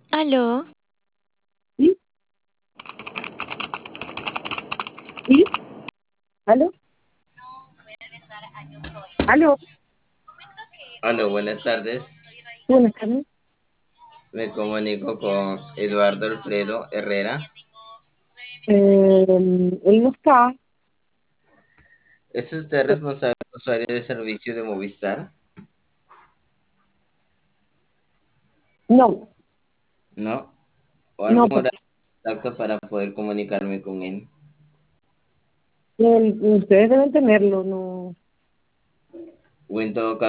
Aló, ¿Sí? ¿Sí? ¿Aló? ¿Aló? Aló, buenas tardes. Buenas tardes. Me comunico con Eduardo Alfredo Herrera. Él no está. ¿Es usted responsable del usuario de servicio de Movistar? No, ¿No? ¿O no, algún pues. horario exacto para poder comunicarme con él? Ustedes deben tenerlo, no. O en todo caso,